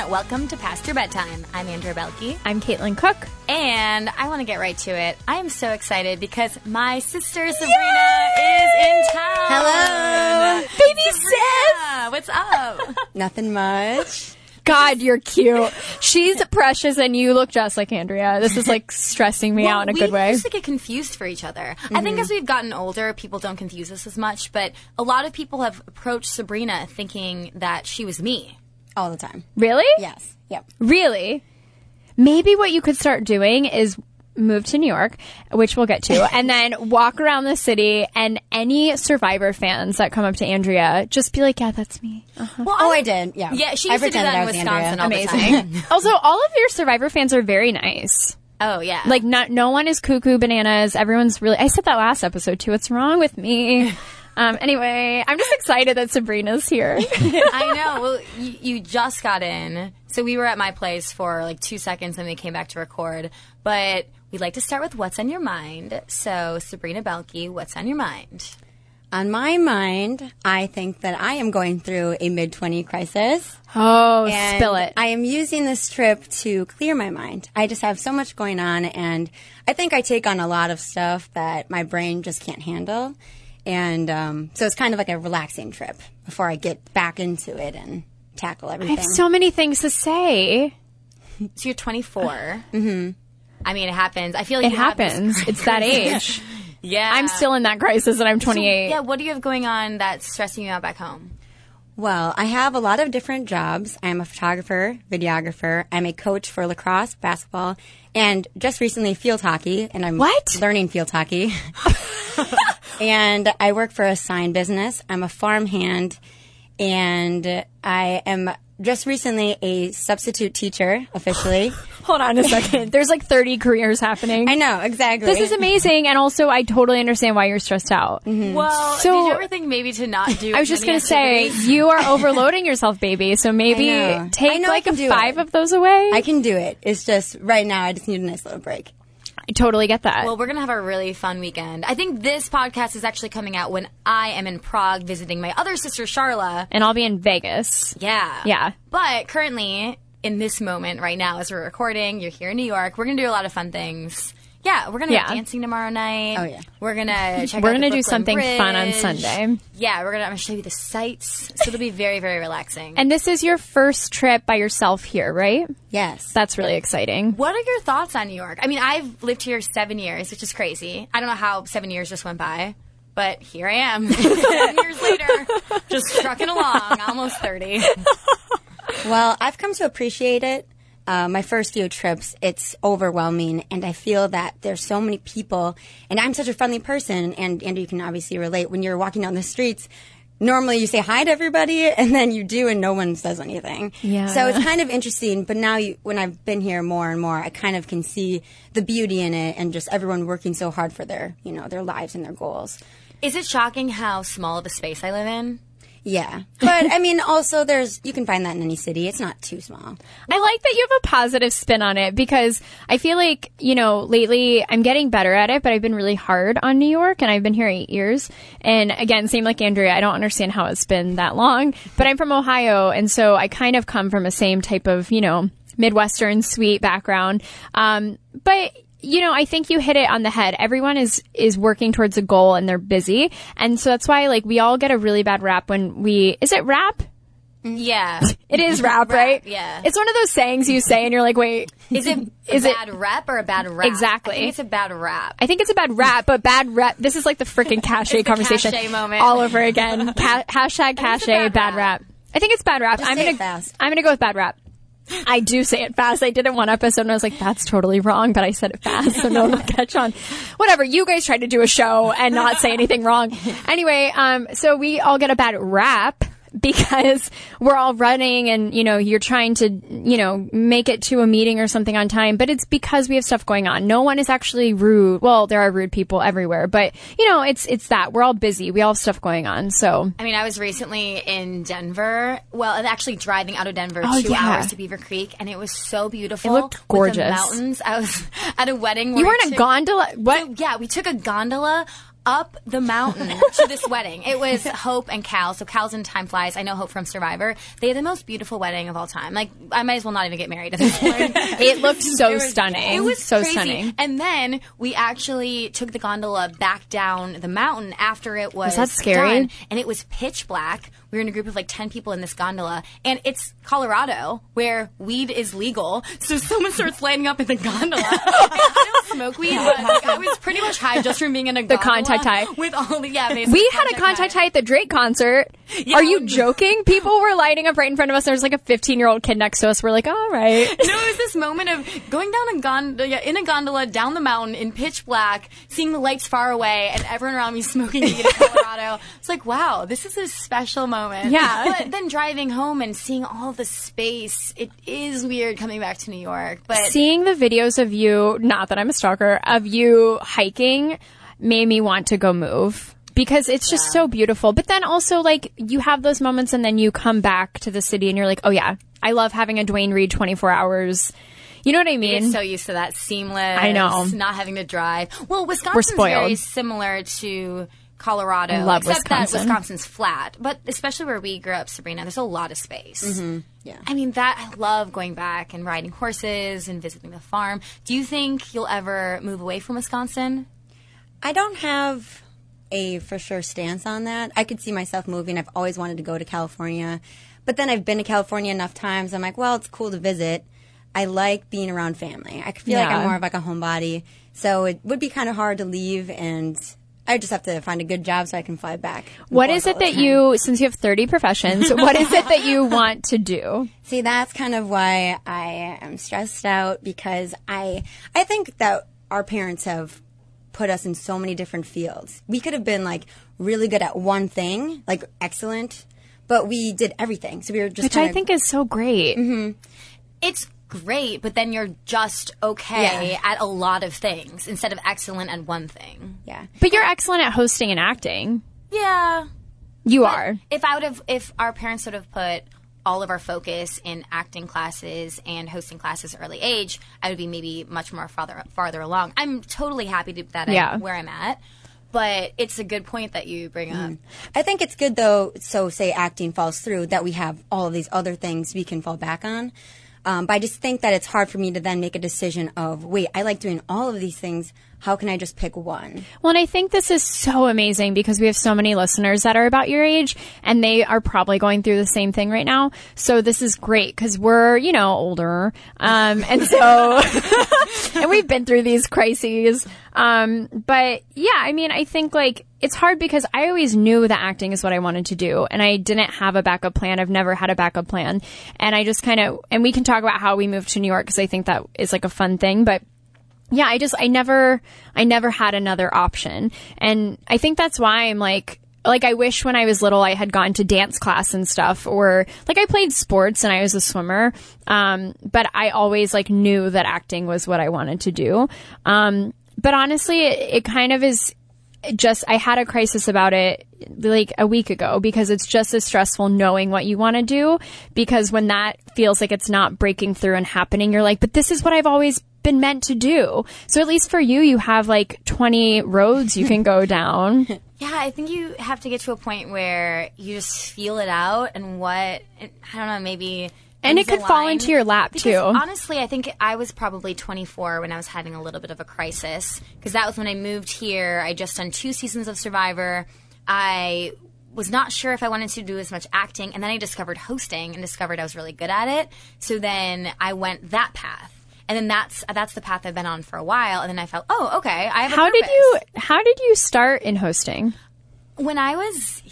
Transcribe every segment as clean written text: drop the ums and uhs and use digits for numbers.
Welcome to Past Your Bedtime. I'm Andrea Belke. I'm Caitlin Cook. And I want to get right to it. I am so excited because my sister Sabrina is in town. Hello. Baby Sabrina, sis. what's up? Nothing much. God, you're cute. She's precious and you look just like Andrea. This is like stressing me out in a good way. We used to get confused for each other. I think as we've gotten older, people don't confuse us as much, but a lot of people have approached Sabrina thinking that she was me. All the time. Really? Yes. Yep. Really? Maybe what you could start doing is move to New York, which we'll get to, and then walk around the city, and any Survivor fans that come up to Andrea, just be like, yeah, that's me. Uh-huh. Well, I did. Yeah. Yeah, she I used to do pretended that in I was Wisconsin Andrea. all the time. Also, all of your Survivor fans are very nice. Oh, yeah. Like, no one is cuckoo bananas. Everyone's really... I said that last episode, too. What's wrong with me? Anyway, I'm just excited that Sabrina's here. I know. Well, you just got in. So we were at my place for like 2 seconds and we came back to record. But we'd like to start with what's on your mind. So, Sabrina Belke, what's on your mind? On my mind, I think that I am going through a mid-20 crisis. Oh, And spill it. I am using this trip to clear my mind. I just have so much going on, and I think I take on a lot of stuff that my brain just can't handle. And so it's kind of like a relaxing trip before I get back into it and tackle I everything. have so many things to say. So you're 24. Mm-hmm. I mean, it happens. I feel like It happens. It's that age. Yeah. I'm still in that crisis and I'm 28. Yeah, what do you have going on that's stressing you out back home? Well, I have a lot of different jobs. I'm a photographer, videographer. I'm a coach for lacrosse, basketball, and just recently field hockey. And I'm What? learning field hockey. And I work for a sign business. I'm a farmhand, and I am just recently a substitute teacher officially. Hold on a second. There's like 30 careers happening. I know, exactly. This is amazing. And also, I totally understand why you're stressed out. Well, So- did you ever think maybe to not do I was just many going to say, activities? you are overloading yourself, baby. So maybe I know. I take know I like can do 5 it. of those away. I can do it. It's just right now I just need a nice little break. I totally get that. Well, we're going to have a really fun weekend. I think this podcast is actually coming out when I am in Prague visiting my other sister, Sharla. And I'll be in Vegas. Yeah. Yeah. But currently, in this moment right now, as we're recording, you're here in New York. We're going to do a lot of fun things. Yeah, we're going to Yeah. go dancing tomorrow night. Oh, yeah. We're going to check We're out the gonna do Brooklyn something fun on Bridge. Sunday. Yeah, I'm going to show you the sights. So it'll be very, very relaxing. And this is your first trip by yourself here, right? Yes. That's really exciting. What are your thoughts on New York? I mean, I've lived here 7 years, which is crazy. I don't know how 7 years just went by, but here I am 7 years later, just trucking along, almost 30. Well, I've come to appreciate it. My first few trips, it's overwhelming, and I feel that there's so many people, and I'm such a friendly person, and you can obviously relate. When you're walking down the streets, normally you say hi to everybody, and then you do, and no one says anything. Yeah. So it's kind of interesting, but now when I've been here more and more, I kind of can see the beauty in it, and just everyone working so hard for their lives and their goals. Is it shocking how small of a space I live in? Yeah. But, I mean, also you can find that in any city. It's not too small. I like that you have a positive spin on it because I feel like, lately I'm getting better at it, but I've been really hard on New York and I've been here 8 years. And again, same like Andrea, I don't understand how it's been that long, but I'm from Ohio. And so I kind of come from the same type of, Midwestern sweet background. But I think you hit it on the head. Everyone is working towards a goal and they're busy. And so that's why we all get a really bad rap when is it rap? Yeah. It is rap, right? Yeah. It's one of those sayings you say and you're like, wait. Is it a bad rep or a bad rap? Exactly. I think it's a bad rap. I think it's a bad rap, but bad rep. This is like the freaking cachet the conversation. cachet moment. All over again. Hashtag cachet, bad rap. I think it's bad rap. Just say it fast. I'm gonna go with bad rap. I do say it fast. I did it one episode and I was like, that's totally wrong, but I said it fast, so no one will catch on. Whatever. You guys tried to do a show and not say anything wrong. Anyway, so we all get a bad rap because we're all running and, you're trying to, make it to a meeting or something on time, but it's because we have stuff going on. No one is actually rude. Well, there are rude people everywhere, but, it's that. We're all busy. We all have stuff going on, so. I mean, I was recently in Denver. Well, and actually driving out of Denver 2 yeah. hours to Beaver Creek, and it was so beautiful. It looked gorgeous. With the mountains. I was at a wedding. You where were in a gondola? What? Yeah, we took a gondola up the mountain to this wedding. It was Hope and Cal. So Cal's in Time Flies. I know Hope from Survivor. They had the most beautiful wedding of all time. Like, I might as well not even get married at this point. It looked so stunning. It was so crazy. stunning. And then we actually took the gondola back down the mountain after it was that scary? done. And it was pitch black. We were in a group of like 10 people in this gondola. And it's Colorado, where weed is legal. So someone starts lighting up in the gondola. I don't smoke weed, but like, I was pretty much high just from being in a gondola. The contact high. With all the, basically. We had a contact high at the Drake concert. Yeah, Are you joking? People were lighting up right in front of us. There was like a 15-year-old kid next to us. We're like, all right. No, it was this moment of going down in a gondola down the mountain in pitch black, seeing the lights far away, and everyone around me smoking weed in Colorado. It's like, wow, this is a special moment. Yeah. But then driving home and seeing all the space, it is weird coming back to New York. But seeing the videos of you, not that I'm a stalker, of you hiking made me want to go move. Because it's just so beautiful. But then also, like, you have those moments and then you come back to the city and you're like, oh, yeah, I love having a Dwayne Reed 24 hours. You know what I mean? You're so used to that seamless. I know. Not having to drive. Well, Wisconsin's very similar to Colorado. I love except Wisconsin. that Wisconsin's flat. But especially where we grew up, Sabrina, there's a lot of space. Mm-hmm. Yeah. I mean, I love going back and riding horses and visiting the farm. Do you think you'll ever move away from Wisconsin? I don't have a for sure stance on that. I could see myself moving. I've always wanted to go to California. But then I've been to California enough times. I'm like, well, it's cool to visit. I like being around family. I feel like I'm more of like a homebody. So it would be kind of hard to leave, and I just have to find a good job so I can fly back. What is it that you, since you have 30 professions, what is it that you want to do? See, that's kind of why I am stressed out, because I think that our parents have put us in so many different fields. We could have been like really good at one thing, like excellent, but we did everything. So we were just Which I think is so great. Mm-hmm. It's great, but then you're just okay at a lot of things instead of excellent at one thing. Yeah. But you're excellent at hosting and acting. Yeah. You are. If our parents would have put all of our focus in acting classes and hosting classes early age, I would be maybe much more farther along. I'm totally happy I'm where I'm at, but it's a good point that you bring up. I think it's good, though, so say acting falls through, that we have all of these other things we can fall back on. But I just think that it's hard for me to then make a decision of, wait, I like doing all of these things. How can I just pick one? Well, and I think this is so amazing because we have so many listeners that are about your age and they are probably going through the same thing right now. So this is great because we're, older. And so, and we've been through these crises. But yeah, I mean, I think like it's hard because I always knew that acting is what I wanted to do and I didn't have a backup plan. I've never had a backup plan. And I just and we can talk about how we moved to New York because I think that is like a fun thing, but yeah, I never had another option. And I think that's why I'm like I wish when I was little I had gone to dance class and stuff, or like I played sports and I was a swimmer. But I always like knew that acting was what I wanted to do. But honestly, it kind of is just, I had a crisis about it like a week ago because it's just as stressful knowing what you want to do, because when that feels like it's not breaking through and happening, you're like, but this is what I've always been meant to do. So at least for you have like 20 roads you can go down. Yeah, I think you have to get to a point where you just feel it out and I don't know, maybe. And it could fall into your lap because too. Honestly, I think I was probably 24 when I was having a little bit of a crisis, because that was when I moved here. I just done 2 seasons of Survivor. I was not sure if I wanted to do as much acting, and then I discovered hosting and discovered I was really good at it. So then I went that path. And then that's the path I've been on for a while. And then I felt, oh, okay, I have a purpose. How did you start in hosting? When I was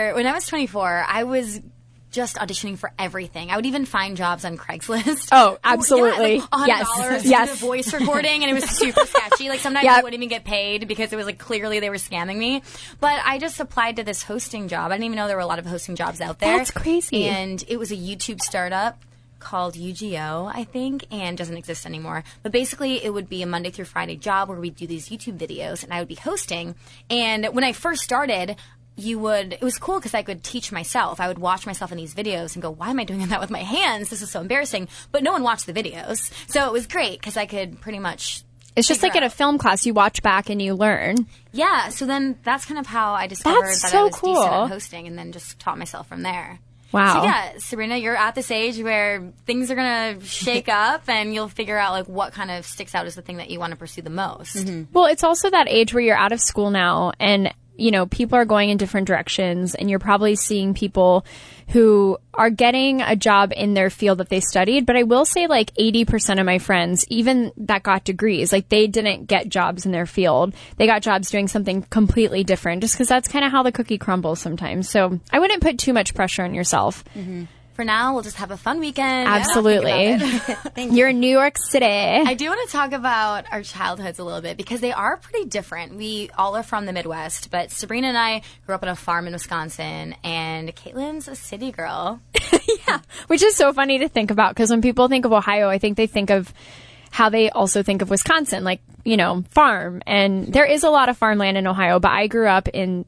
24, I was just auditioning for everything. I would even find jobs on Craigslist. Oh, absolutely. Yeah, like $100 to yes. do the voice recording, and it was super sketchy. Like sometimes I wouldn't even get paid because it was like clearly they were scamming me. But I just applied to this hosting job. I didn't even know there were a lot of hosting jobs out there. That's crazy. And it was a YouTube startup called UGO, I think, and doesn't exist anymore. But basically, it would be a Monday through Friday job where we'd do these YouTube videos, and I would be hosting. And when I first started, it was cool because I could teach myself. I would watch myself in these videos and go, why am I doing that with my hands? This is so embarrassing. But no one watched the videos. So it was great because I could pretty much It's just like at a film class, you watch back and you learn. Yeah, so then that's kind of how I discovered That's that so I was cool. decent at hosting, and then just taught myself from there. Wow. So yeah, Sabrina, you're at this age where things are going to shake up, and you'll figure out like what kind of sticks out as the thing that you want to pursue the most. Well, it's also that age where you're out of school now and, you know, people are going in different directions and you're probably seeing people who are getting a job in their field that they studied. But I will say like 80% of my friends, even that got degrees, like they didn't get jobs in their field. They got jobs doing something completely different just because that's kind of how the cookie crumbles sometimes. So I wouldn't put too much pressure on yourself. For now, we'll just have a fun weekend. Absolutely. Thank you. You're in New York City. I do want to talk about our childhoods a little bit because they are pretty different. We all are from the Midwest, but Sabrina and I grew up on a farm in Wisconsin, and Caitlin's a city girl. Yeah, which is so funny to think about because when people think of Ohio, I think they think of how they also think of Wisconsin, like, you know, farm. And there is a lot of farmland in Ohio, but I grew up in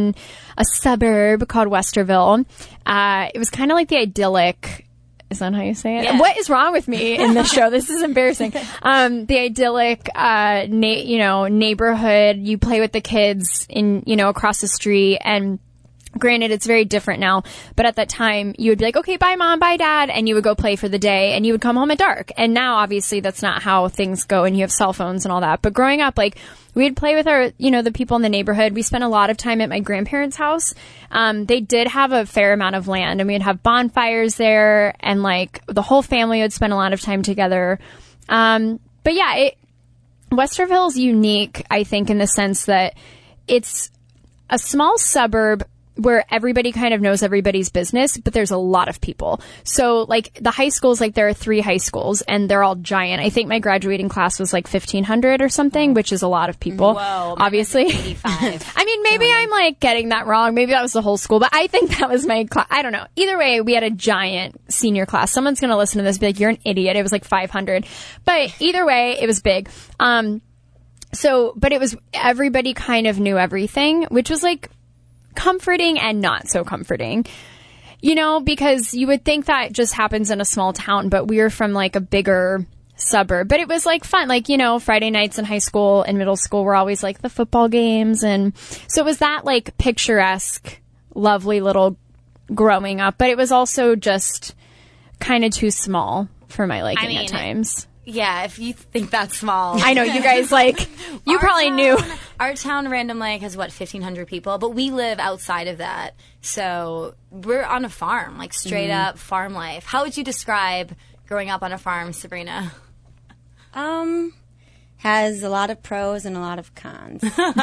a suburb called Westerville. It was kind of like the idyllic. Is that how you say it? Yeah. What is wrong with me in this show? This is embarrassing. The idyllic, neighborhood. You play with the kids in, you know, across the street. And granted, it's very different now. But at that time, you would be like, okay, bye mom, bye dad. And you would go play for the day and you would come home at dark. And now, obviously, that's not how things go. And you have cell phones and all that. But growing up, like, we'd play with our, you know, the people in the neighborhood. We spent a lot of time at my grandparents' house. They did have a fair amount of land, and we'd have bonfires there, and like the whole family would spend a lot of time together. But yeah, Westerville's unique, I think, in the sense that it's a small suburb where everybody kind of knows everybody's business, but there's a lot of people. So like the high schools, like there are 3 high schools and they're all giant. I think my graduating class was like 1,500 or something, which is a lot of people. Whoa, obviously. 85. I mean, maybe I'm like getting that wrong. Maybe that was the whole school, but I think that was my class. I don't know. Either way, we had a giant senior class. Someone's going to listen to this and be like, you're an idiot. It was like 500. But either way, it was big. But it was, everybody kind of knew everything, which was like comforting and not so comforting, you know, because you would think that just happens in a small town, but we were from like a bigger suburb. But it was like fun, like, you know, Friday nights in high school and middle school were always like the football games, and so it was that like picturesque, lovely little growing up, but it was also just kind of too small for my liking at times. Yeah, if you think that's small. I know, you guys, like, you probably knew. Our town, Random Lake, has, 1,500 people, but we live outside of that. So we're on a farm, like, straight up farm life. How would you describe growing up on a farm, Sabrina? Has a lot of pros and a lot of cons.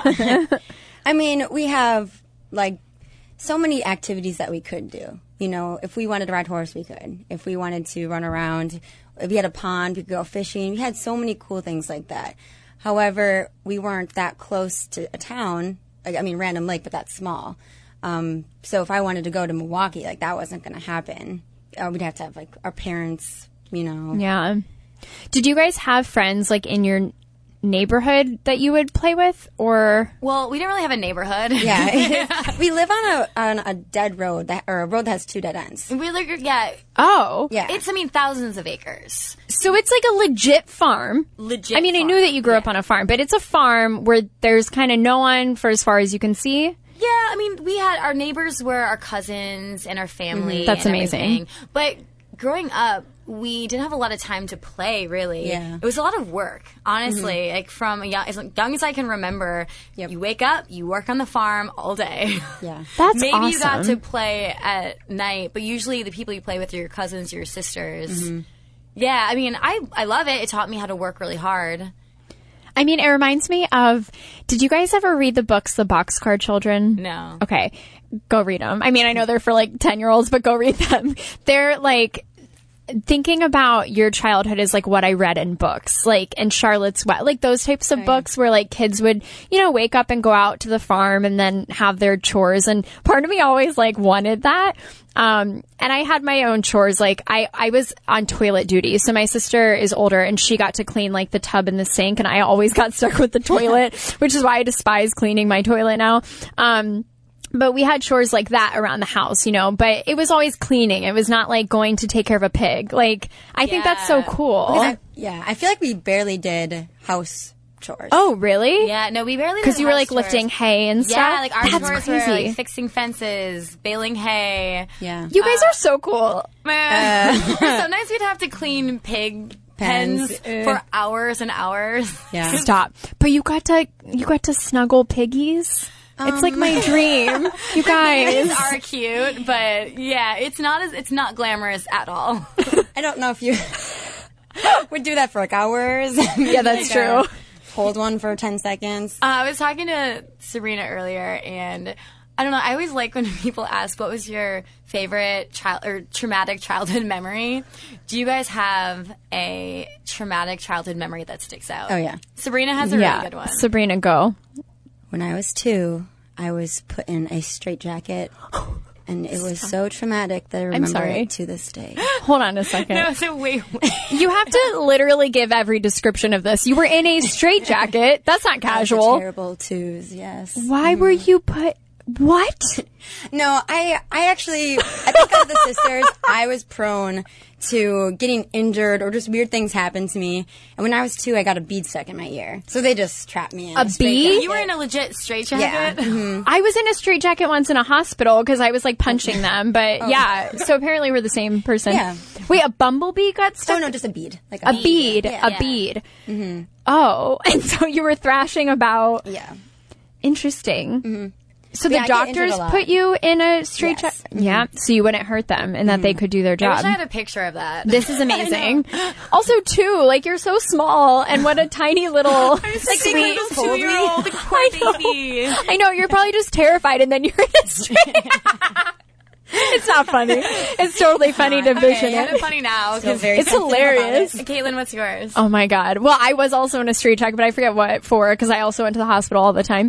I mean, we have, like, so many activities that we could do. You know, if we wanted to ride horse, we could. If we wanted to run around, if we had a pond, we could go fishing. We had so many cool things like that. However, we weren't that close to a town. I mean, Random Lake, but that's small. So if I wanted to go to Milwaukee, like, that wasn't going to happen. We'd have to have, like, our parents, you know. Yeah. Did you guys have friends, like, in your neighborhood that you would play with, or? Well, we didn't really have a neighborhood. Yeah. We live on a dead road, or a road that has 2 dead ends. We live, yeah. Oh. Yeah. It's, thousands of acres. So it's like a legit farm. Legit I mean, I knew that you grew up on a farm, but it's a farm where there's kind of no one for as far as you can see. Yeah, I mean, we had our neighbors were our cousins and our family. That's and amazing. Everything. But growing up, we didn't have a lot of time to play, really. Yeah. It was a lot of work, honestly. Like, from as young as I can remember, you wake up, you work on the farm all day. Yeah. That's Maybe awesome. you got to play at night, but usually the people you play with are your cousins, your sisters. Yeah, I mean, I love it. It taught me how to work really hard. I mean, it reminds me of, did you guys ever read the books, The Boxcar Children? No. Okay. Go read them. I mean, I know they're for like 10-year-olds, but go read them. They're like, thinking about your childhood is like what I read in books, like in Charlotte's Web, like those types of books where like kids would, you know, wake up and go out to the farm and then have their chores. And part of me always like wanted that. And I had my own chores. Like I was on toilet duty. So my sister is older and she got to clean like the tub and the sink. And I always got stuck with the toilet, which is why I despise cleaning my toilet now. But we had chores like that around the house, you know, but it was always cleaning. It was not like going to take care of a pig. Like, I think that's so cool. I feel like we barely did house chores. Oh, really? Yeah, no, we barely. Because did you were house like chores. lifting hay and stuff. Yeah, like our That's chores crazy. were like fixing fences, baling hay. Yeah. You guys are so cool. Sometimes we'd have to clean pig pens for hours and hours. Yeah. Stop. But you got to snuggle piggies. It's like my dream. You guys Piggies are cute, but yeah, it's not glamorous at all. I don't know if you would do that for like hours. Yeah, that's true. Hold one for 10 seconds. I was talking to Sabrina earlier, and I don't know. I always like when people ask, "What was your favorite traumatic childhood memory?" Do you guys have a traumatic childhood memory that sticks out? Oh, yeah. Sabrina has a really good one. Sabrina, go. When I was 2, I was put in a straitjacket, and it was so traumatic that I remember sorry. it to this day. Hold on a second. No, so wait. You have to literally give every description of this. You were in a straitjacket. That's not casual. Terrible twos, yes. Why were you put... What? No, I think of the sisters, I was prone to getting injured or just weird things happen to me. And when I was 2, I got a bead stuck in my ear. So they just trapped me in A bead? straitjacket. You were in a legit straitjacket? Yeah. Mm-hmm. I was in a straitjacket once in a hospital because I was like punching them. But yeah, so apparently we're the same person. Yeah. Wait, a bumblebee got stuck? Oh, no, just a bead. Like A bead. Yeah. A bead. Mm-hmm. Oh, and so you were thrashing about... Yeah. Interesting. Mm-hmm. So Yeah, the I get injured doctors a lot. put you in a straitjacket? Yes. Yeah, so you wouldn't hurt them and that they could do their I job. wish I had a picture of that. This is amazing. Also, too, like you're so small, and what a tiny little like sweet little 2-year-old, the poor baby. I know you're probably just terrified, and then you're in a straight. It's not funny. It's totally funny to vision Okay, it. it's funny now. Feel 'cause- very It's sensitive hilarious. about it. Caitlin, what's yours? Oh my god. Well, I was also in a straitjacket, but I forget what for because I also went to the hospital all the time.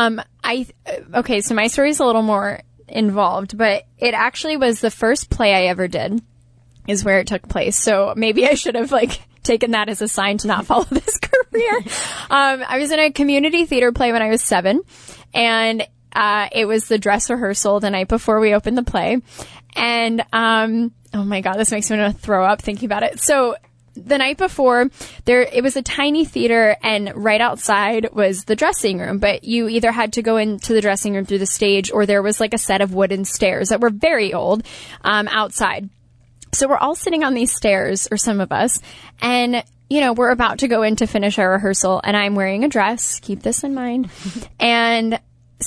Okay, so my story is a little more involved, but it actually was the first play I ever did. Is where it took place. So maybe I should have like taken that as a sign to not follow this career. I was in a community theater play when I was 7, and it was the dress rehearsal the night before we opened the play. And oh my god, this makes me want to throw up thinking about it. So the night before, it was a tiny theater, and right outside was the dressing room. But you either had to go into the dressing room through the stage, or there was like a set of wooden stairs that were very old outside. So we're all sitting on these stairs, or some of us, and, you know, we're about to go in to finish our rehearsal, and I'm wearing a dress. Keep this in mind. And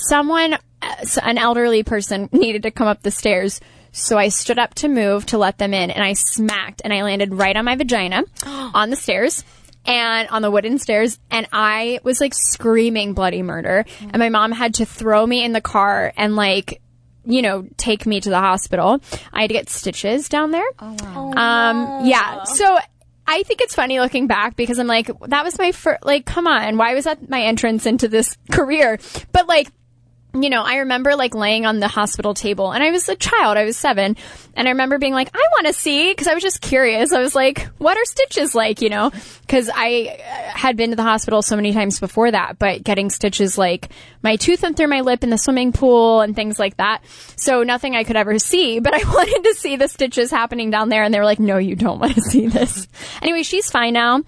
an elderly person needed to come up the stairs. So I stood up to move to let them in, and I smacked, and I landed right on my vagina on the stairs. And on the wooden stairs, and I was like screaming bloody murder. And my mom had to throw me in the car and like, you know, take me to the hospital. I had to get stitches down there. Oh, wow. Yeah. So I think it's funny looking back because I'm like, that was my first, like, come on. Why was that my entrance into this career? But like, you know, I remember like laying on the hospital table, and I was a child. I was 7. And I remember being like, I want to see, because I was just curious. I was like, what are stitches like, you know? Because I had been to the hospital so many times before that, but getting stitches like my tooth went through my lip in the swimming pool and things like that. So nothing I could ever see, but I wanted to see the stitches happening down there. And they were like, no, you don't want to see this. Anyway, she's fine now.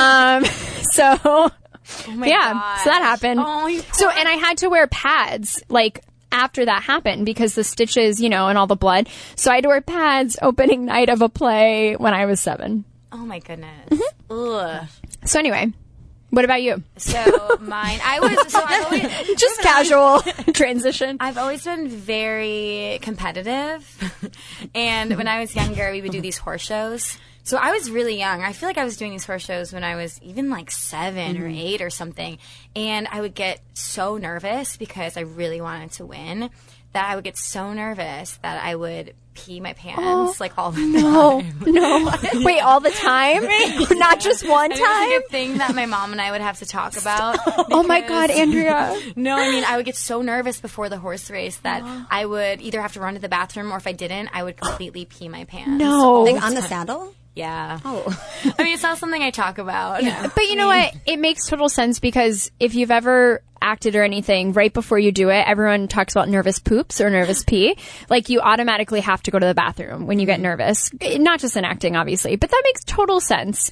So... Oh my yeah, gosh. so that happened. Oh, you so, and I had to wear pads, like, after that happened because the stitches, you know, and all the blood. So I had to wear pads opening night of a play when I was 7. Oh my goodness. Mm-hmm. Ugh. So anyway, what about you? So mine, I've always, Just casual transition. I've always been very competitive. And when I was younger, we would do these horse shows. So I was really young. I feel like I was doing these horse shows when I was even like 7 or 8 or something. And I would get so nervous because I really wanted to win that I would get so nervous that I would pee my pants like all the time. No. Wait, all the time? Not just one And it was time? like a thing that my mom and I would have to talk about. Oh my God, Andrea. No, I mean, I would get so nervous before the horse race that I would either have to run to the bathroom, or if I didn't, I would completely pee my pants. No. Like on the saddle? Yeah. Oh. I mean, it's not something I talk about. But you know what? It makes total sense because if you've ever acted or anything, right before you do it, everyone talks about nervous poops or nervous pee. Like you automatically have to go to the bathroom when you get nervous. Not just in acting, obviously, but that makes total sense.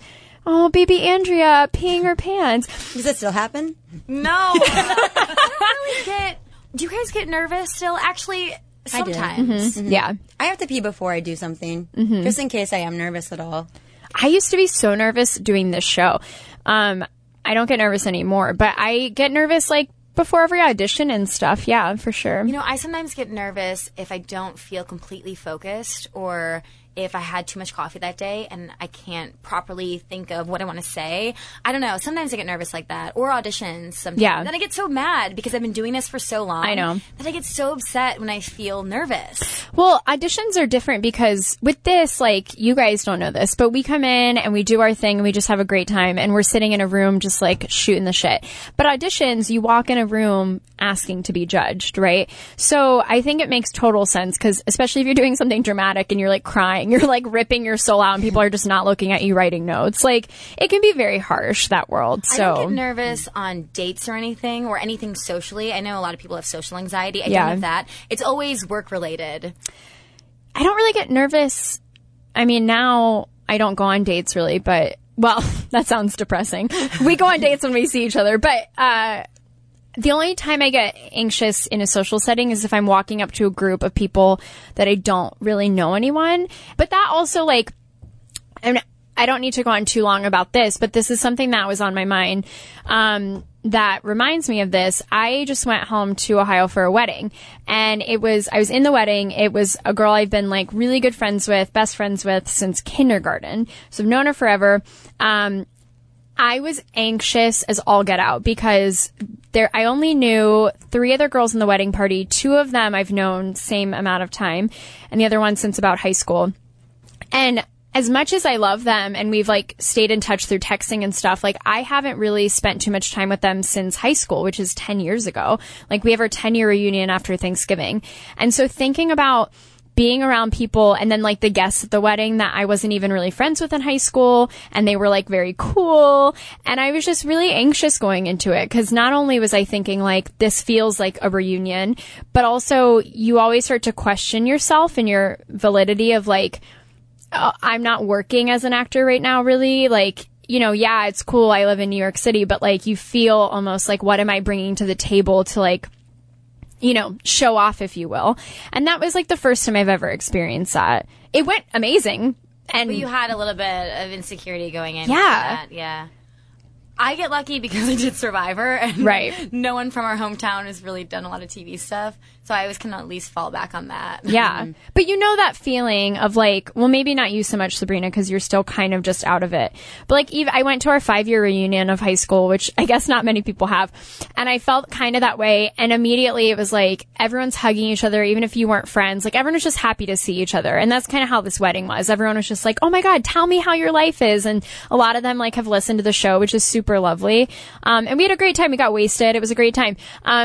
oh, baby Andrea peeing her pants. Does that still happen? No. I don't really get... Do you guys get nervous still? Actually, sometimes. Mm-hmm. Yeah. I have to pee before I do something, just in case I am nervous at all. I used to be so nervous doing this show. I don't get nervous anymore, but I get nervous like before every audition and stuff. Yeah, for sure. You know, I sometimes get nervous if I don't feel completely focused or if I had too much coffee that day and I can't properly think of what I want to say. I don't know. Sometimes I get nervous like that. Or auditions sometimes. Yeah. Then I get so mad because I've been doing this for so long. I know. That I get so upset when I feel nervous. Well, auditions are different because with this, like, you guys don't know this, but we come in and we do our thing and we just have a great time and we're sitting in a room just like shooting the shit. But auditions, you walk in a room asking to be judged, right? So I think it makes total sense because especially if you're doing something dramatic and you're like crying, you're like ripping your soul out and people are just not looking at you writing notes. Like, it can be very harsh, that world. So I don't get nervous on dates or anything socially. I know a lot of people have social anxiety. I don't have that. It's always work related. I don't really get nervous. I mean, now I don't go on dates really, but, well, that sounds depressing. We go on dates when we see each other, but, the only time I get anxious in a social setting is if I'm walking up to a group of people that I don't really know anyone. But that also, like, I don't need to go on too long about this, but this is something that was on my mind that reminds me of this. I just went home to Ohio for a wedding, and I was in the wedding. It was a girl I've been, like, really good friends with, best friends with since kindergarten. So I've known her forever. I was anxious as all get out because I only knew 3 other girls in the wedding party. 2 of them I've known same amount of time, and the other one since about high school. And as much as I love them and we've like stayed in touch through texting and stuff, like I haven't really spent too much time with them since high school, which is 10 years ago. Like we have our 10-year reunion after Thanksgiving. And so thinking about being around people and then like the guests at the wedding that I wasn't even really friends with in high school and they were like very cool. And I was just really anxious going into it because not only was I thinking like this feels like a reunion, but also you always start to question yourself and your validity of like, oh, I'm not working as an actor right now really. Like, you know, yeah, it's cool. I live in New York City, but like you feel almost like what am I bringing to the table to like, you know, show off, if you will. And that was like the first time I've ever experienced that. It went amazing. And But you had a little bit of insecurity going in. Yeah. That. Yeah. I get lucky because I did Survivor, and Right. no one from our hometown has really done a lot of TV stuff, so I always can at least fall back on that. Yeah. But you know that feeling of like, well, maybe not you so much, Sabrina, because you're still kind of just out of it. But like, I went to our 5-year reunion of high school, which I guess not many people have. And I felt kind of that way. And immediately it was like, everyone's hugging each other, even if you weren't friends. Like, everyone was just happy to see each other. And that's kind of how this wedding was. Everyone was just like, oh my God, tell me how your life is. And a lot of them like have listened to the show, which is super lovely. And we had a great time. We got wasted. It was a great time.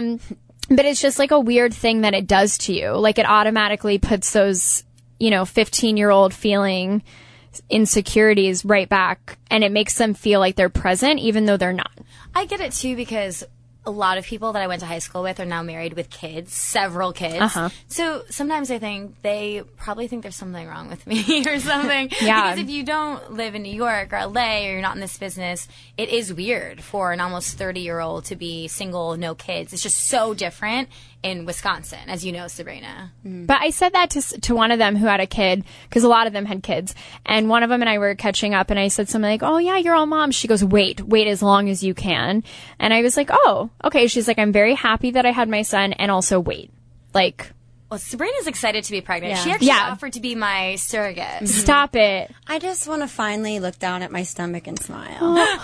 But it's just like a weird thing that it does to you. Like it automatically puts those, you know, 15-year-old feeling insecurities right back, and it makes them feel like they're present even though they're not. I get it too because a lot of people that I went to high school with are now married with kids, several kids. Uh-huh. So sometimes I think they probably think there's something wrong with me or something. Yeah. Because if you don't live in New York or LA or you're not in this business, it is weird for an almost 30-year-old to be single, no kids. It's just so different in Wisconsin, as you know, Sabrina. But I said that to one of them who had a kid, because a lot of them had kids. And one of them and I were catching up, and I said something like, oh, yeah, you're all moms. She goes, wait as long as you can. And I was like, oh, okay. She's like, I'm very happy that I had my son, and also wait. Like... Well, Sabrina's excited to be pregnant. Yeah. She actually Yeah. offered to be my surrogate. Stop it. I just want to finally look down at my stomach and smile.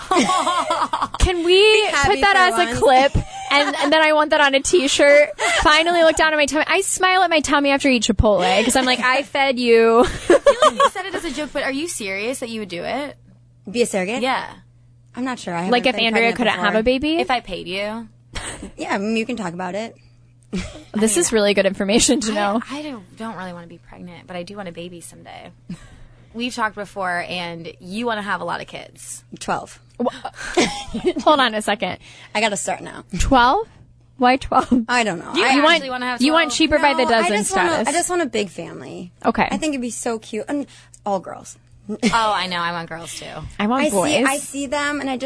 Can we happy put that for as once. a clip? And then I want that on a t-shirt. Finally look down at my tummy. I smile at my tummy after I eat Chipotle because I'm like, I fed you. I feel like you said it as a joke, but are you serious that you would do it? Be a surrogate? Yeah. I'm not sure. Like if Andrea couldn't have a baby? If I paid you. Yeah, I mean, you can talk about it. This is really good information to know. I don't really want to be pregnant, but I do want a baby someday. We've talked before, and you want to have a lot of kids. 12. Hold on a second. I got to start now. 12? Why 12? I don't know. You I, actually want to have 12? You want cheaper by the No, dozen I status. just want a big family. Okay. I think it'd be so cute. And all girls. Oh, I know. I want girls too. I want boys. I see them, and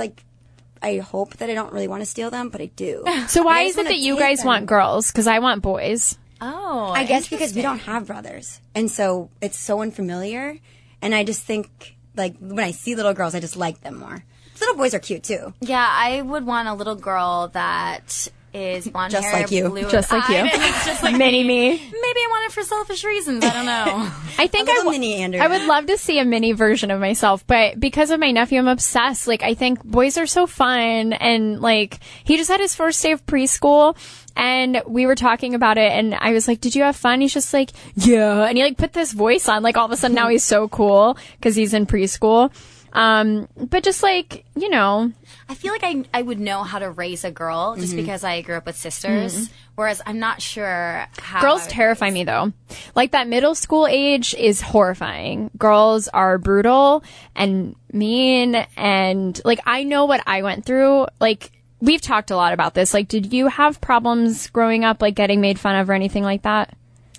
I hope that I don't really want to steal them, but I do. So why I is just it wanna that you take guys them. want girls? Because I want boys. Oh, I guess because we don't have brothers, and so it's so unfamiliar. And I just think, like, when I see little girls, I just like them more. Little boys are cute too. Yeah, I would want a little girl that is blonde Just hair, like you. blue Just like you. eyed, and it's just like Mini me. Maybe I want it for selfish reasons. I don't know. I think A little mini Andrea. I would love to see a mini version of myself, but because of my nephew, I'm obsessed. Like, I think boys are so fun, and like, he just had his first day of preschool, and we were talking about it, and I was like, "Did you have fun?" He's just like, "Yeah," and he like put this voice on. Like, all of a sudden now he's so cool because he's in preschool. But just like, you know, I feel like I would know how to raise a girl just because I grew up with sisters, whereas I'm not sure how. girls I would terrify raise- me though. Like, that middle school age is horrifying. Girls are brutal and mean, and like, I know what I went through. Like, we've talked a lot about this. Like, did you have problems growing up, like getting made fun of or anything like that?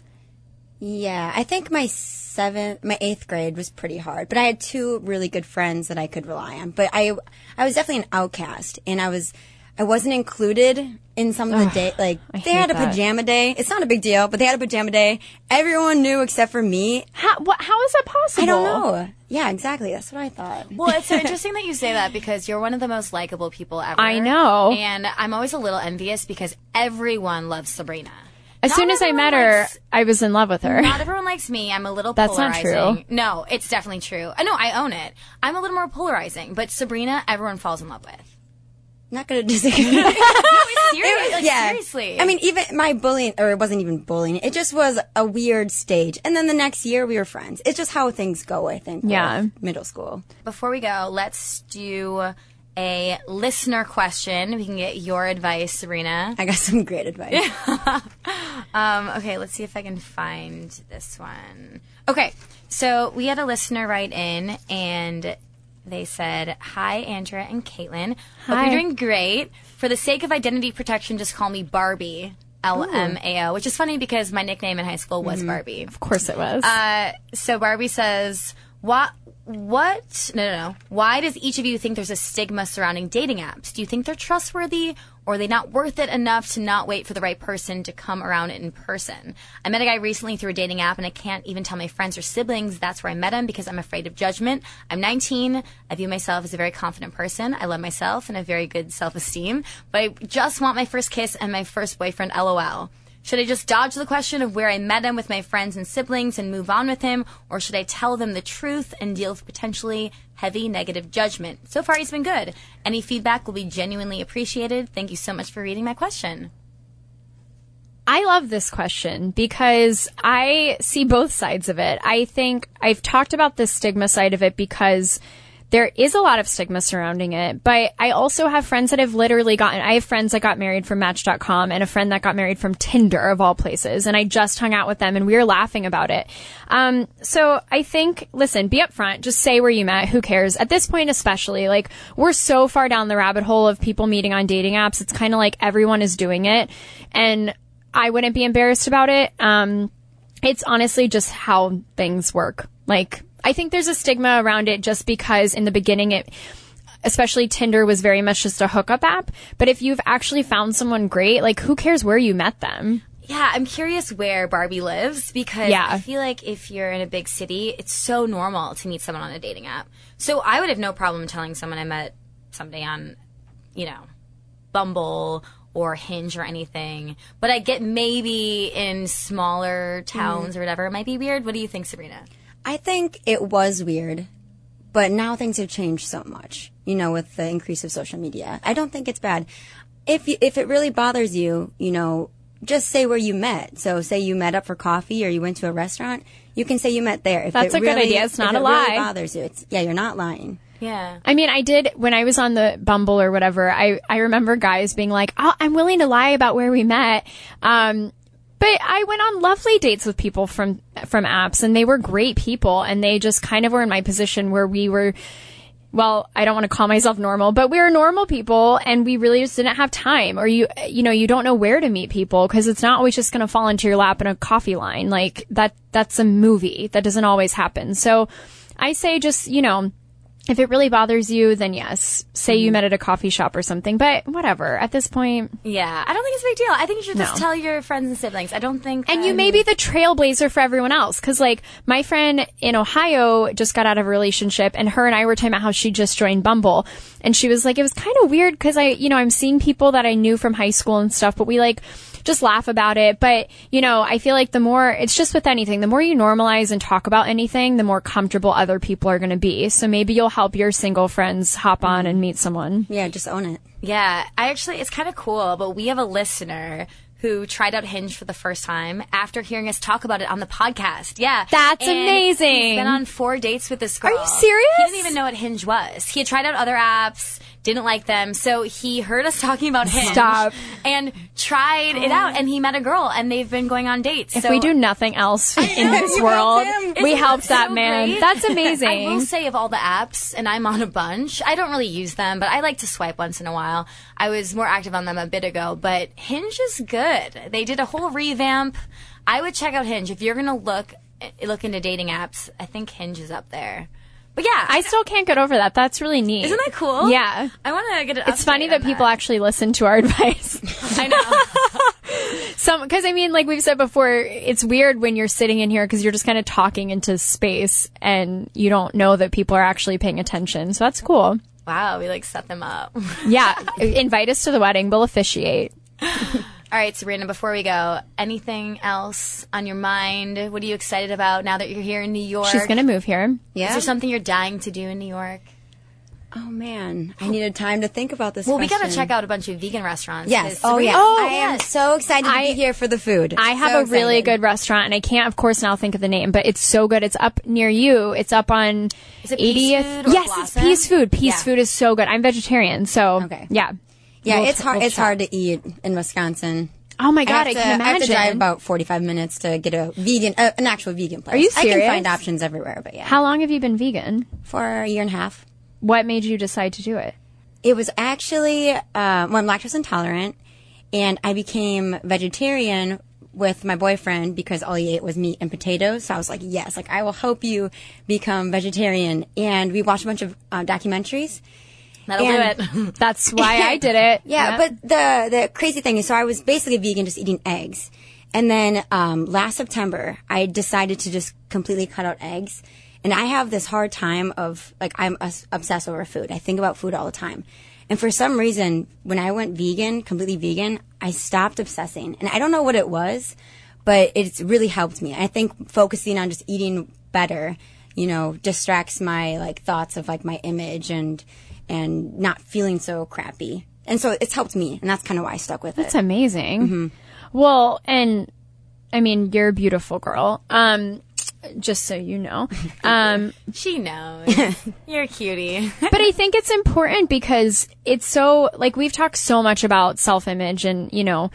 Yeah, I think my 8th grade was pretty hard, but I had 2 really good friends that I could rely on. But I was definitely an outcast, and I wasn't included in some of the day. Like, I they hate had a that. pajama day. It's not a big deal, but they had a pajama day. Everyone knew except for me. How is that possible? I don't know. Yeah, exactly. That's what I thought. Well, it's so interesting that you say that because you're one of the most likable people ever. I know. And I'm always a little envious because everyone loves Sabrina. As Not soon as I everyone met her, likes- I was in love with her. Not everyone likes me. I'm a little That's not polarizing. true. No, it's definitely true. I know, I own it. I'm a little more polarizing, but Sabrina, everyone falls in love with. Not going to disagree. Seriously. I mean, even my bullying, or it wasn't even bullying. It just was a weird stage. And then the next year we were friends. It's just how things go, I think. Yeah. with middle school. Before we go, let's do a listener question. We can get your advice, Sabrina. I got some great advice. Okay, let's see if I can find this one. Okay, so we had a listener write in, and they said, "Hi, Andrea and Caitlin. Hope Hi. you're doing great. For the sake of identity protection, just call me Barbie." LMAO, which is funny because my nickname in high school was Barbie. Of course it was. So Barbie says, What? No. Why does each of you think there's a stigma surrounding dating apps? Do you think they're trustworthy, or are they not worth it enough to not wait for the right person to come around in person? I met a guy recently through a dating app, and I can't even tell my friends or siblings that's where I met him because I'm afraid of judgment. I'm 19. I view myself as a very confident person. I love myself and have very good self-esteem, but I just want my first kiss and my first boyfriend, LOL. Should I just dodge the question of where I met him with my friends and siblings and move on with him, or should I tell them the truth and deal with potentially heavy negative judgment? So far, he's been good. Any feedback will be genuinely appreciated. Thank you so much for reading my question. I love this question because I see both sides of it. I think I've talked about the stigma side of it because there is a lot of stigma surrounding it, but I also have friends that have literally I have friends that got married from Match.com and a friend that got married from Tinder, of all places, and I just hung out with them and we were laughing about it. So I think, listen, be upfront, just say where you met, who cares? At this point especially, like, we're so far down the rabbit hole of people meeting on dating apps, it's kind of like everyone is doing it, and I wouldn't be embarrassed about it. It's honestly just how things work. Like, I think there's a stigma around it just because in the beginning especially Tinder was very much just a hookup app. But if you've actually found someone great, like, who cares where you met them? Yeah, I'm curious where Barbie lives because Yeah. I feel like if you're in a big city, it's so normal to meet someone on a dating app. So I would have no problem telling someone I met somebody on, Bumble or Hinge or anything. But I get maybe in smaller towns or whatever, it might be weird. What do you think, Sabrina? I think it was weird, but now things have changed so much, with the increase of social media. I don't think it's bad. If it really bothers you, just say where you met. So say you met up for coffee or you went to a restaurant, you can say you met there. If That's it a good idea. It's not if a it really lie. bothers you, you're not lying. Yeah. I mean, I did, when I was on the Bumble or whatever, I remember guys being like, "Oh, I'm willing to lie about where we met." But I went on lovely dates with people from apps, and they were great people, and they just kind of were in my position where we were, well, I don't want to call myself normal, but we were normal people, and we really just didn't have time. Or you don't know where to meet people because it's not always just going to fall into your lap in a coffee line. Like, that's a movie. That doesn't always happen. So, I say just, if it really bothers you, then yes, say you met at a coffee shop or something, but whatever, at this point. Yeah, I don't think it's a big deal. I think you should just tell your friends and siblings. I don't think And you may be the trailblazer for everyone else. Cause like my friend in Ohio just got out of a relationship and her and I were talking about how she just joined Bumble. And she was like, it was kind of weird cause I'm seeing people that I knew from high school and stuff, but we like just laugh about it. But, I feel like the more, it's just with anything, the more you normalize and talk about anything, the more comfortable other people are going to be. So maybe you'll help your single friends hop on and meet someone. Yeah, just own it. Yeah, it's kind of cool, but we have a listener who tried out Hinge for the first time after hearing us talk about it on the podcast. Yeah. That's and amazing. He's been on 4 dates with this girl. Are you serious? He didn't even know what Hinge was. He had tried out other apps, didn't like them, so he heard us talking about Hinge. Stop. And tried it out, and he met a girl, and they've been going on dates. If we do nothing else in this world, we help that man. Great? That's amazing. I will say of all the apps, and I'm on a bunch, I don't really use them, but I like to swipe once in a while. I was more active on them a bit ago, but Hinge is good. They did a whole revamp. I would check out Hinge. If you're going to look into dating apps, I think Hinge is up there. But yeah. I still can't get over that. That's really neat. Isn't that cool? Yeah. I want to get it. It's funny that people actually listen to our advice. I know. Because like we've said before, it's weird when you're sitting in here because you're just kind of talking into space and you don't know that people are actually paying attention. So that's cool. Wow, we set them up. Yeah. Invite us to the wedding. We'll officiate. All right, Sabrina, before we go, anything else on your mind? What are you excited about now that you're here in New York? She's going to move here. Yeah. Is there something you're dying to do in New York? Oh, man. I needed time to think about this Well, question. we got to check out a bunch of vegan restaurants. Yes. 'cause Sabrina- I am so excited to be here for the food. I have So a really excited. good restaurant, and I can't, of course, now think of the name, but it's so good. It's up near you. It's up on Is it Peace 80th. Food or Yes, Blossom? it's Peace Food. Peace Yeah. Food is so good. I'm vegetarian, so Okay. yeah. Yeah, We'll it's hard. we'll It's try. hard to eat in Wisconsin. Oh my god, I have to, can imagine. I have to drive about 45 minutes to get a vegan, an actual vegan place. Are you I serious? can find options everywhere, but yeah. How long have you been vegan? For a year and a half. What made you decide to do it? It was actually, well, I'm lactose intolerant, and I became vegetarian with my boyfriend because all he ate was meat and potatoes. So I was like, yes, I will help you become vegetarian. And we watched a bunch of documentaries. That'll And- do it. That's why I did it. Yeah, but the crazy thing is, so I was basically vegan, just eating eggs. And then last September, I decided to just completely cut out eggs. And I have this hard time of, I'm obsessed over food. I think about food all the time. And for some reason, when I went vegan, completely vegan, I stopped obsessing. And I don't know what it was, but it's really helped me. I think focusing on just eating better, distracts my, thoughts of, my image and not feeling so crappy. And so it's helped me, and that's kind of why I stuck with That's it. amazing. Mm-hmm. Well, and I mean, you're a beautiful girl. Just so you know. She knows. You're a cutie. But I think it's important because it's so, we've talked so much about self-image and,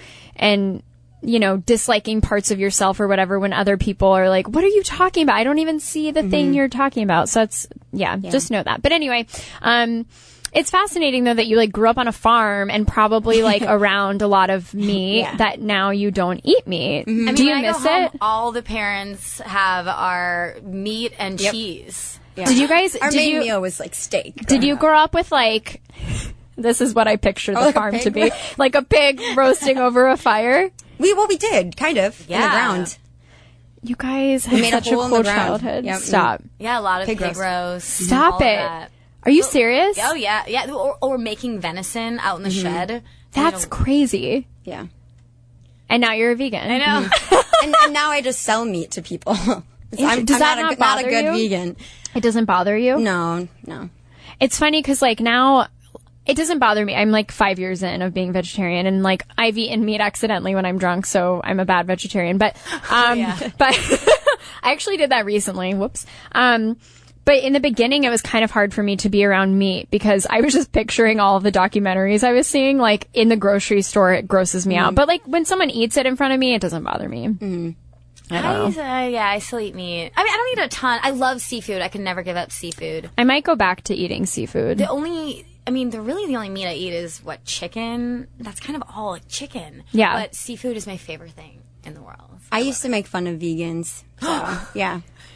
disliking parts of yourself or whatever when other people are like, what are you talking about? I don't even see the thing you're talking about. So it's, just know that. But anyway, it's fascinating though that you grew up on a farm and probably around a lot of meat that now you don't eat meat. I mean, Do you when I miss go home, it? all the parents have our meat and cheese. Yeah. Did you guys, Our did main you, meal was steak. did you grow up with this is what I picture the like a farm to pig be. Like a pig roasting over a fire? We did, kind of, in the Yeah. ground. You guys had made a such a hole in cool the ground. childhood. Yep. Stop. Yeah, a lot of Pig pig roast. roast. Stop all of it. that. Are you serious? Oh, yeah. Or making venison out in the shed. That's crazy. Yeah. And now you're a vegan. I know. and now I just sell meat to people. I'm Does that not not a bother good you? vegan. It doesn't bother you? No. It's funny because now it doesn't bother me. I'm 5 years in of being vegetarian and I've eaten meat accidentally when I'm drunk, so I'm a bad vegetarian. But but I actually did that recently. Whoops. But in the beginning, it was kind of hard for me to be around meat because I was just picturing all of the documentaries I was seeing, in the grocery store. It grosses me out. But when someone eats it in front of me, it doesn't bother me. I still eat meat. I mean, I don't eat a ton. I love seafood. I can never give up seafood. I might go back to eating seafood. The only meat I eat is chicken. That's kind of all chicken. Yeah. But seafood is my favorite thing in the world. I used to make fun of vegans. So, yeah.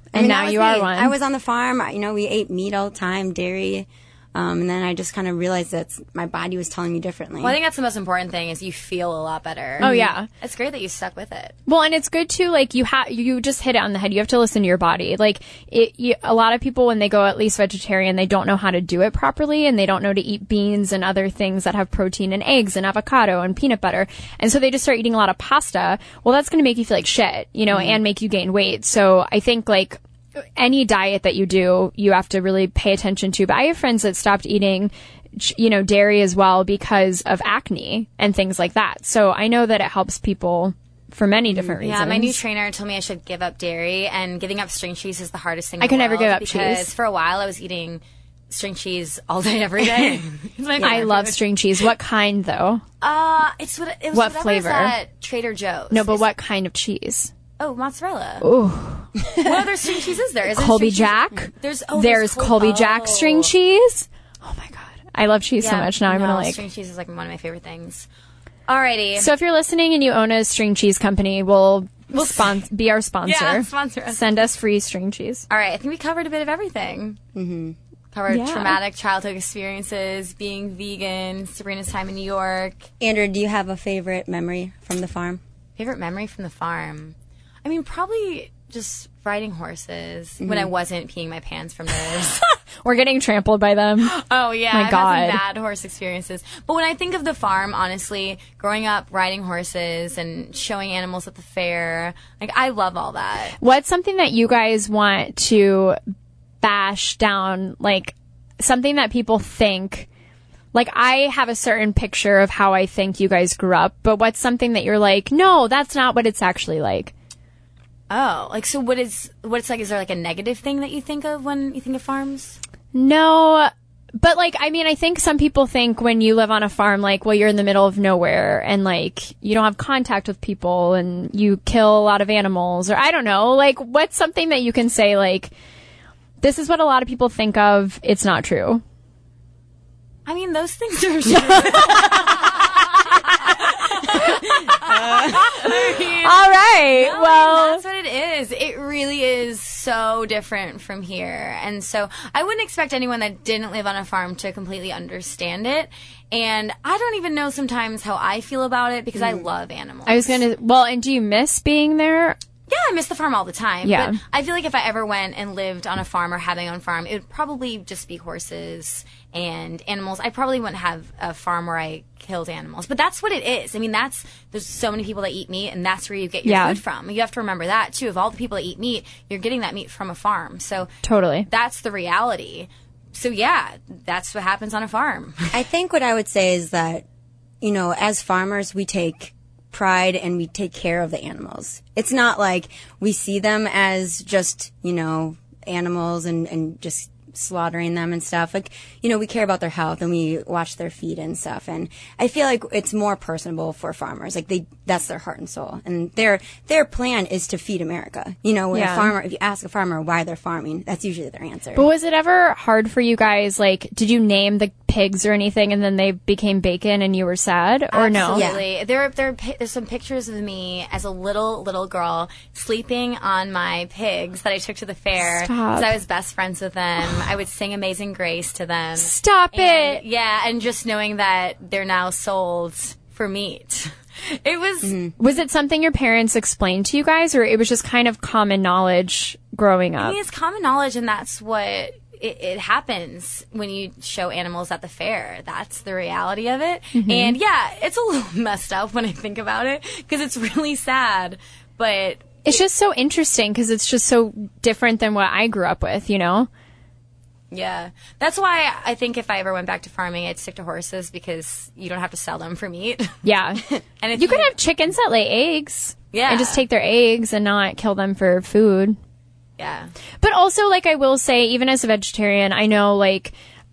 I mean, now that was you are me. one. I was on the farm. We ate meat all the time, dairy. And then I just kind of realized that my body was telling me differently. Well, I think that's the most important thing is you feel a lot better. Oh, yeah. It's great that you stuck with it. Well, and it's good too, like, you just hit it on the head. You have to listen to your body. Like, a lot of people, when they go at least vegetarian, they don't know how to do it properly, and they don't know to eat beans and other things that have protein and eggs and avocado and peanut butter. And so they just start eating a lot of pasta. Well, that's going to make you feel like shit, and make you gain weight. So I think, like, any diet that you do, you have to really pay attention to. But I have friends that stopped eating, dairy as well because of acne and things like that. So I know that it helps people for many different reasons. Yeah, my new trainer told me I should give up dairy, and giving up string cheese is the hardest thing in I the can never world give up because cheese. for a while I was eating string cheese all day, every day. It's my I favorite love food. string cheese. What kind, though? It was What whatever's flavor? at Trader Joe's. No, but what kind of cheese? Oh, mozzarella. Ooh. What other string cheese is there? Is there Colby string cheese? Jack. There's Colby Jack string cheese. Oh my god, I love cheese so Yeah, much. Now I'm gonna like. string cheese is like one of my favorite things. Alrighty. So if you're listening and you own a string cheese company, we'll be our sponsor. Yeah, sponsor us. Send us free string cheese. All right, I think we covered a bit of everything. Mm-hmm. Covered Yeah. traumatic childhood experiences, being vegan, Sabrina's time in New York. Andrew, do you have a favorite memory from the farm? Favorite memory from the farm? I mean, probably just riding horses when I wasn't peeing my pants from nerves. We're getting trampled by them. Oh, yeah. My I've God. had some bad horse experiences. But when I think of the farm, honestly, growing up riding horses and showing animals at the fair, like, I love all that. What's something that you guys want to bash down, like something that people think? Like, I have a certain picture of how I think you guys grew up, but what's something that you're like, no, that's not what it's actually like? Oh, like, so what it's like, is there like a negative thing that you think of when you think of farms? No, but like, I mean, I think some people think when you live on a farm, like, well, you're in the middle of nowhere and like, you don't have contact with people and you kill a lot of animals, or I don't know, like, what's something that you can say, like, this is what a lot of people think of, it's not true? I mean, those things are true. All right. No, Well, that's what it is. It really is so different from here. And so I wouldn't expect anyone that didn't live on a farm to completely understand it. And I don't even know sometimes how I feel about it because I love animals. and do you miss being there? Yeah, I miss the farm all the time. Yeah. But I feel like if I ever went and lived on a farm or had my own farm, it would probably just be horses and animals. I probably wouldn't have a farm where I killed animals. But that's what it is. I mean, there's so many people that eat meat, and that's where you get your food from. You have to remember that, too. Of all the people that eat meat, you're getting that meat from a farm. So Totally. that's the reality. So, yeah, that's what happens on a farm. I think what I would say is that, as farmers, we take pride and we take care of the animals. It's not like we see them as just, animals and just slaughtering them and stuff. Like, we care about their health and we watch their feed and stuff. And I feel like it's more personable for farmers. Like that's their heart and soul. And their plan is to feed America. If you ask a farmer why they're farming, that's usually their answer. But was it ever hard for you guys? Like, did you name the pigs or anything and then they became bacon and you were sad, or no? Absolutely. There's some pictures of me as a little girl sleeping on my pigs that I took to the fair. Stop. Because I was best friends with them. I would sing Amazing Grace to them. Stop it. Yeah, and just knowing that they're now sold for meat. It was... Was it something your parents explained to you guys, or it was just kind of common knowledge growing up? I mean, it's common knowledge, and that's what... It happens when you show animals at the fair. That's the reality of it. Mm-hmm. And yeah, it's a little messed up when I think about it because it's really sad. But It's just so interesting because it's just so different than what I grew up with, yeah, that's why I think if I ever went back to farming, I'd stick to horses because you don't have to sell them for meat. Yeah. And if You could have chickens that lay eggs. Yeah. And just take their eggs and not kill them for food. Yeah. But also, like, I will say, even as a vegetarian, I know, like,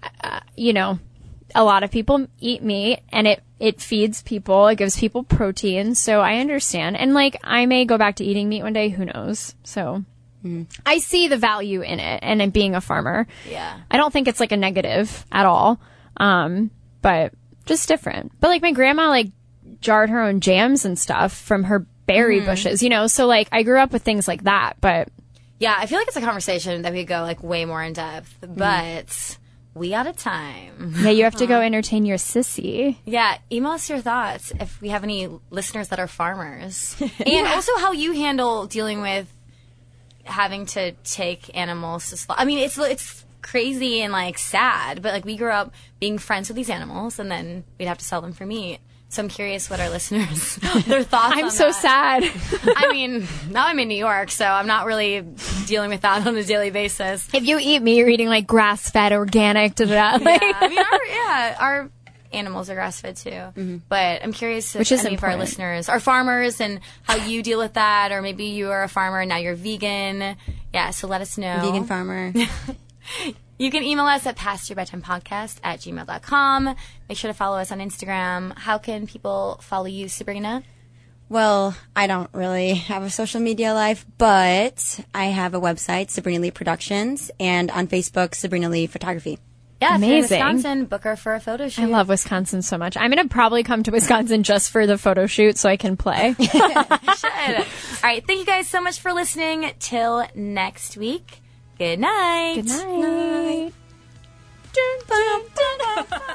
a lot of people eat meat and it feeds people. It gives people protein. So I understand. And, like, I may go back to eating meat one day. Who knows? So I see the value in it and in being a farmer. Yeah. I don't think it's, like, a negative at all. But just different. But, like, my grandma, like, jarred her own jams and stuff from her berry bushes, So, like, I grew up with things like that. But Yeah, I feel like it's a conversation that we could go like way more in depth, but we out of time. Yeah, you have to go entertain your sissy. Yeah, email us your thoughts if we have any listeners that are farmers. And also how you handle dealing with having to take animals to slaughter. I mean, it's crazy and like sad, but like we grew up being friends with these animals and then we'd have to sell them for meat. So I'm curious what our listeners, their thoughts I'm on so that. sad. I mean, now I'm in New York, so I'm not really dealing with that on a daily basis. If you eat meat, you're eating like grass-fed, organic, da-da-da. Like, Yeah, I mean, our animals are grass-fed too. But I'm curious if any of our listeners are farmers and how you deal with that, or maybe you are a farmer and now you're vegan. Yeah, so let us know. Vegan farmer. You can email us at pastourbedtimepodcast@gmail.com. Make sure to follow us on Instagram. How can people follow you, Sabrina? Well, I don't really have a social media life, but I have a website, Sabrina Lee Productions, and on Facebook, Sabrina Lee Photography. Yeah, Amazing. if you're in Wisconsin, book her for a photo shoot. I love Wisconsin so much. I'm going to probably come to Wisconsin just for the photo shoot so I can play. You should. All right, thank you guys so much for listening. Till next week. Good night. Good night. Night.